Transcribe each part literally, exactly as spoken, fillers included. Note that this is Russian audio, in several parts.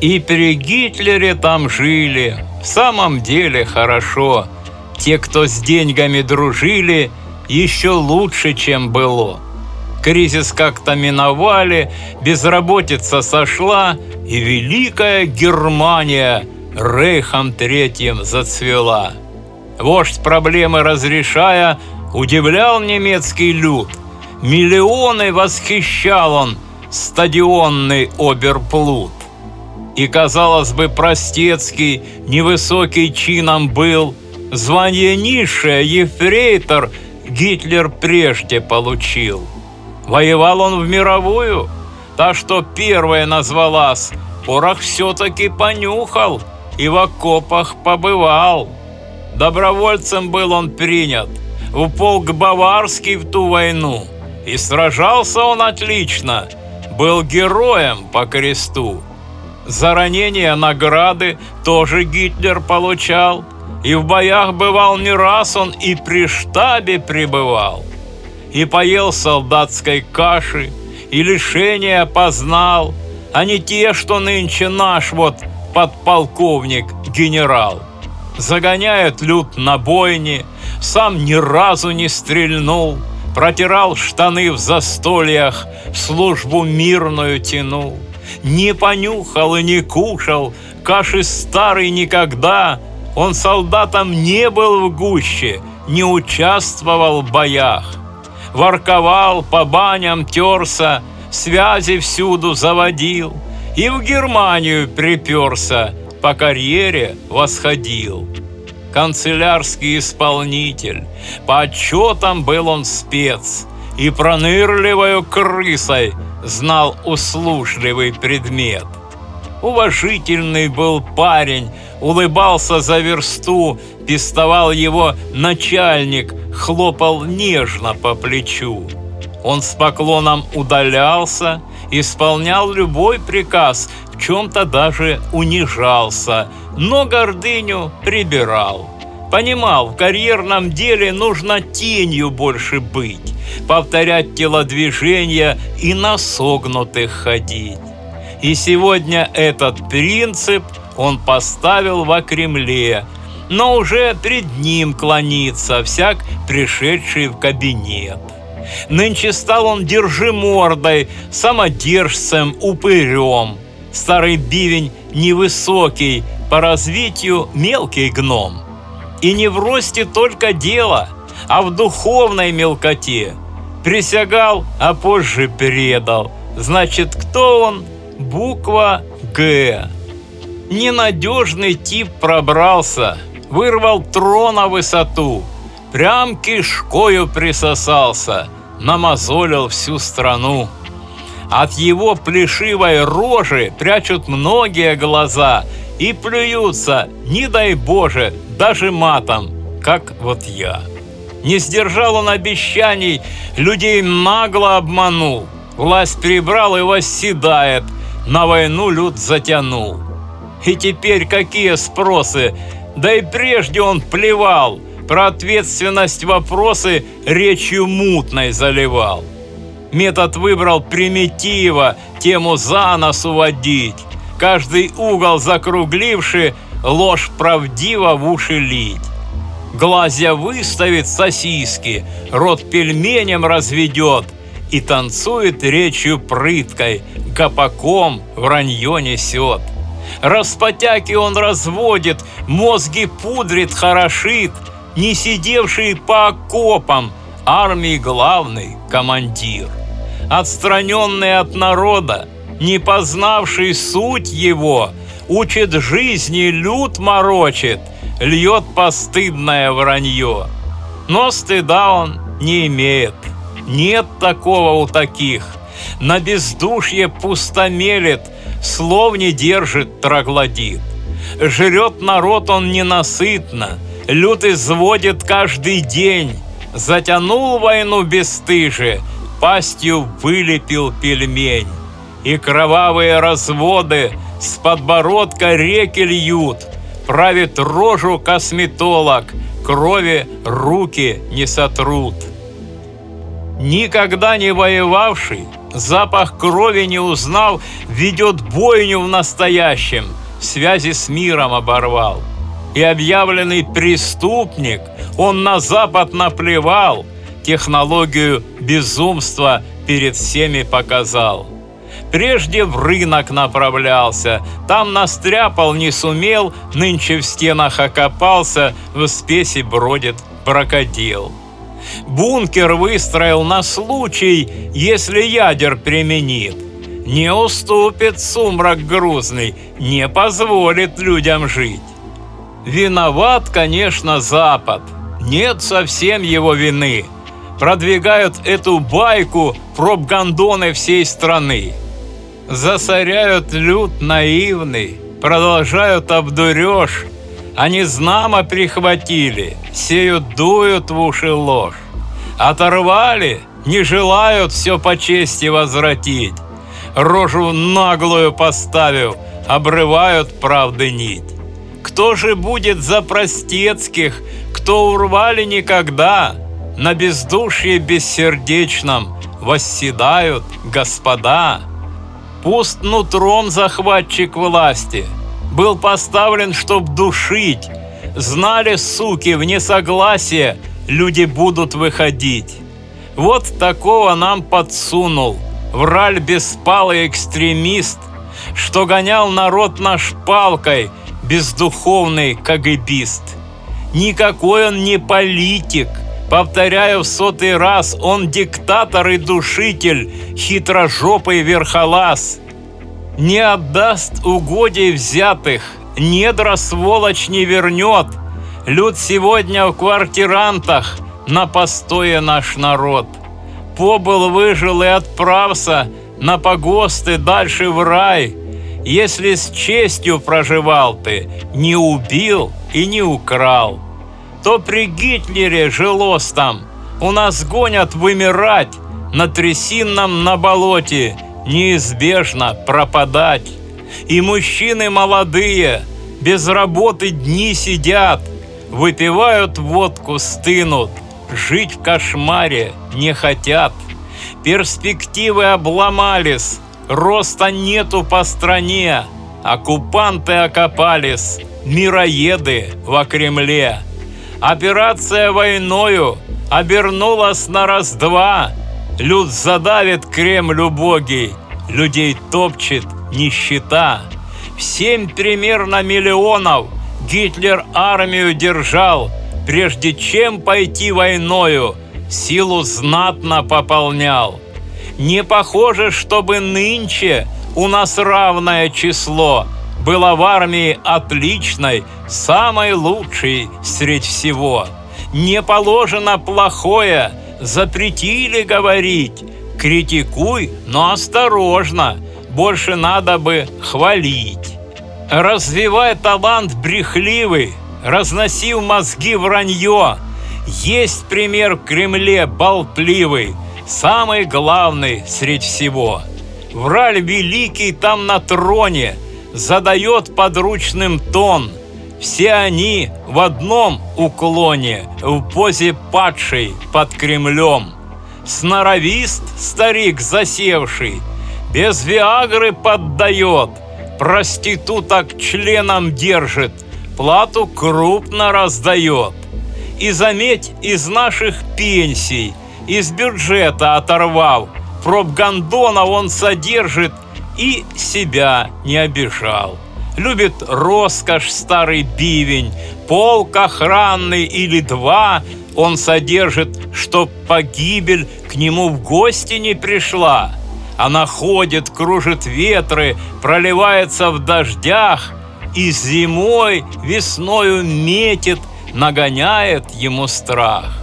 И при Гитлере там жили, в самом деле хорошо. Те, кто с деньгами дружили, еще лучше, чем было. Кризис как-то миновали, безработица сошла, и Великая Германия Рейхом Третьим зацвела. Вождь проблемы разрешая, удивлял немецкий люд. Миллионы восхищал он, стадионный оберплут. И, казалось бы, простецкий, невысокий чином был, звание низшее, ефрейтор, Гитлер прежде получил. Воевал он в мировую, та, что первая назвалась, порох все-таки понюхал и в окопах побывал. Добровольцем был он принят в полк Баварский в ту войну, и сражался он отлично, был героем по кресту. За ранения награды тоже Гитлер получал, и в боях бывал не раз он, и при штабе пребывал. И поел солдатской каши, и лишения познал, а не те, что нынче наш вот подполковник-генерал. Загоняет люд на бойне, сам ни разу не стрельнул, протирал штаны в застольях, службу мирную тянул. Не понюхал и не кушал каши старой никогда, он солдатом не был в гуще, не участвовал в боях. Ворковал, по баням терся, связи всюду заводил, и в Германию приперся, по карьере восходил. Канцелярский исполнитель, по отчетам был он спец, и пронырливою крысой знал услужливый предмет. Уважительный был парень, улыбался за версту, пестовал его начальник, хлопал нежно по плечу. Он с поклоном удалялся, исполнял любой приказ, в чем-то даже унижался, но гордыню прибирал. Понимал, в карьерном деле нужно тенью больше быть, повторять телодвижения и на согнутых ходить. И сегодня этот принцип он поставил во Кремле, но уже пред ним клонится всяк пришедший в кабинет. Нынче стал он держимордой, самодержцем, упырем. Старый бивень невысокий, по развитию мелкий гном. И не в росте только дело, а в духовной мелкоте. Присягал, а позже предал. Значит, кто он? Буква «Г». Ненадежный тип пробрался, вырвал трон на высоту, прям кишкою присосался, намазолил всю страну. От его плешивой рожи прячут многие глаза и плюются, не дай Боже, даже матом, как вот я. Не сдержал он обещаний, людей нагло обманул, власть прибрал и восседает, на войну люд затянул. И теперь какие спросы, да и прежде он плевал, про ответственность вопросы речью мутной заливал. Метод выбрал примитива, тему за нос уводить, каждый угол закругливши, ложь правдиво в уши лить. Глазья выставит сосиски, рот пельменем разведет и танцует речью прыткой, гопаком вранье несет. Распотяки он разводит, мозги пудрит, хорошит, не сидевший по окопам, армии главный командир. Отстраненный от народа, не познавший суть его, учит жизни, люд морочит, льет постыдное вранье. Но стыда он не имеет, нет такого у таких. На бездушье пустомелет, слов не держит, троглодит. Жрет народ он ненасытно, люд изводит каждый день. Затянул войну бесстыже, пастью вылепил пельмень. И кровавые разводы с подбородка реки льют, правит рожу косметолог, крови руки не сотрут. Никогда не воевавший запах крови не узнав, ведет бойню в настоящем, связи с миром оборвал. И объявленный преступник, он на Запад наплевал, технологию безумства перед всеми показал. Прежде в рынок направлялся, там настряпал не сумел, нынче в стенах окопался, в спеси бродит бракодел. Бункер выстроил на случай, если ядер применит. Не уступит сумрак грузный, не позволит людям жить. Виноват, конечно, Запад, нет совсем его вины. Продвигают эту байку пропагандоны всей страны. Засоряют люд наивный, продолжают обдурёж. Они знамо прихватили, сеют, дуют в уши ложь. Оторвали, не желают все по чести возвратить. Рожу наглую поставив, обрывают правды нить. Кто же будет за простецких, кто урвали никогда? На бездушье бессердечном восседают господа. Пуст нутром захватчик власти, был поставлен, чтоб душить. Знали, суки, в несогласие люди будут выходить. Вот такого нам подсунул враль беспалый экстремист, что гонял народ наш палкой, бездуховный кагибист. Никакой он не политик, повторяю в сотый раз, он диктатор и душитель, хитрожопый верхолаз. Не отдаст угодий взятых, недра сволочь не вернет. Люд сегодня в квартирантах, на постое наш народ. Побыл, выжил и отправся на погосты дальше в рай. Если с честью проживал ты, не убил и не украл, то при Гитлере жилось там, у нас гонят вымирать, на трясинном на болоте неизбежно пропадать. И мужчины молодые без работы дни сидят, выпивают водку, стынут, жить в кошмаре не хотят. Перспективы обломались, роста нету по стране, оккупанты окопались, мироеды во Кремле. Операция войною обернулась на раз-два, люд задавит Кремль убогий, людей топчет нищета. В семь примерно миллионов Гитлер армию держал, прежде чем пойти войною, силу знатно пополнял. Не похоже, чтобы нынче у нас равное число было в армии отличной, самой лучшей средь всего. Не положено плохое, запретили говорить. Критикуй, но осторожно, больше надо бы хвалить. Развивай талант брехливый, разноси в мозги вранье. Есть пример в Кремле болтливый, самый главный средь всего. Враль великий там на троне задает подручным тон. Все они в одном уклоне, в позе падшей под Кремлем. Сноровист старик засевший, без виагры поддает, проституток членом держит, плату крупно раздает. И заметь, из наших пенсий, из бюджета оторвав, пропагандона он содержит и себя не обижал. Любит роскошь старый бивень, полк охранный или два он содержит, чтоб погибель к нему в гости не пришла. Она ходит, кружит ветры, проливается в дождях, и зимой, весною метит, нагоняет ему страх.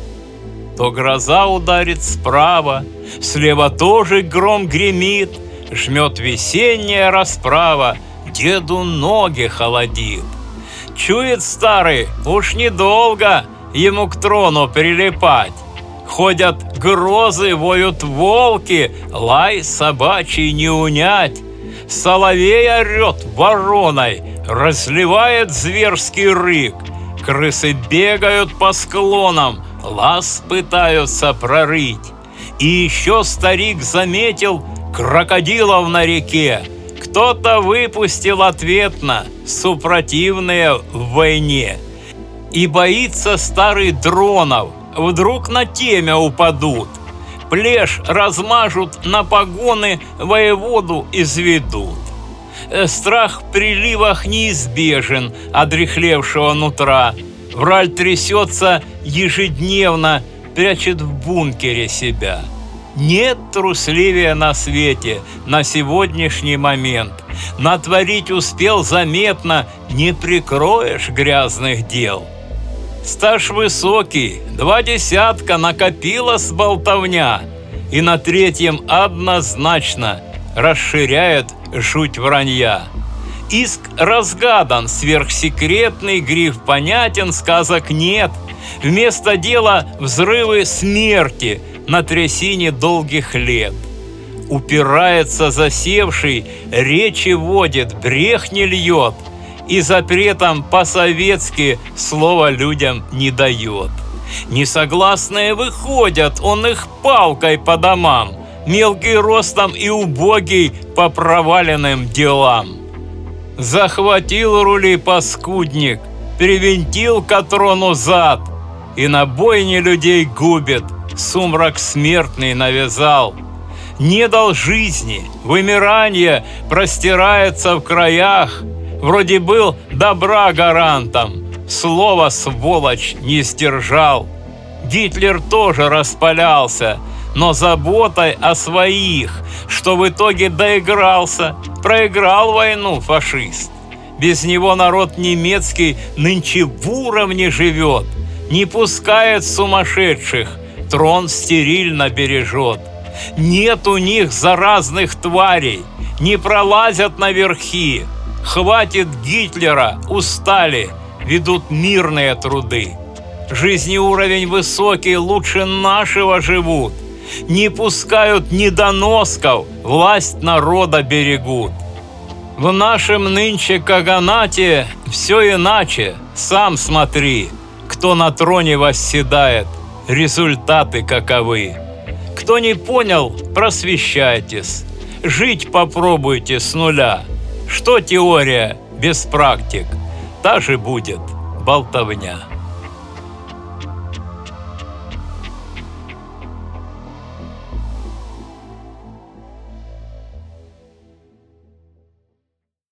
То гроза ударит справа, слева тоже гром гремит, жмет весенняя расправа, деду ноги холодит. Чует старый, уж недолго ему к трону прилипать. Ходят грозы, воют волки, лай собачий не унять. Соловей орет вороной, разливает зверский рык. Крысы бегают по склонам, лаз пытаются прорыть. И еще старик заметил крокодилов на реке. Кто-то выпустил ответно, супротивные в войне. И боится старый дронов, вдруг на темя упадут. Плешь размажут, на погоны воеводу изведут. Страх в приливах неизбежен одряхлевшего нутра. Враль трясется ежедневно, прячет в бункере себя. Нет трусливее на свете на сегодняшний момент. Натворить успел заметно, не прикроешь грязных дел. Стаж высокий, два десятка накопилась болтовня, и на третьем однозначно расширяет жуть вранья. Иск разгадан, сверхсекретный, гриф понятен, сказок нет. Вместо дела взрывы смерти на трясине долгих лет. Упирается засевший, речи водит, брех не льет, и запретом по-советски слова людям не дает. Несогласные выходят, он их палкой по домам, мелкий ростом и убогий по проваленным делам. Захватил рули паскудник, привинтил к трону зад, и на бойне людей губит, сумрак смертный навязал. Не дал жизни, вымирание простирается в краях, вроде был добра гарантом, слово сволочь не сдержал. Гитлер тоже распалялся, но заботой о своих, что в итоге доигрался, проиграл войну фашист. Без него народ немецкий нынче в уровне живет, не пускает сумасшедших, трон стерильно бережет. Нет у них заразных тварей, не пролазят наверхи. Хватит Гитлера, устали, ведут мирные труды. Жизни уровень высокий, лучше нашего живут. Не пускают недоносков, власть народа берегут. В нашем нынче каганате все иначе, сам смотри. Кто на троне восседает, результаты каковы. Кто не понял, просвещайтесь, жить попробуйте с нуля. Что теория без практик, та же будет болтовня.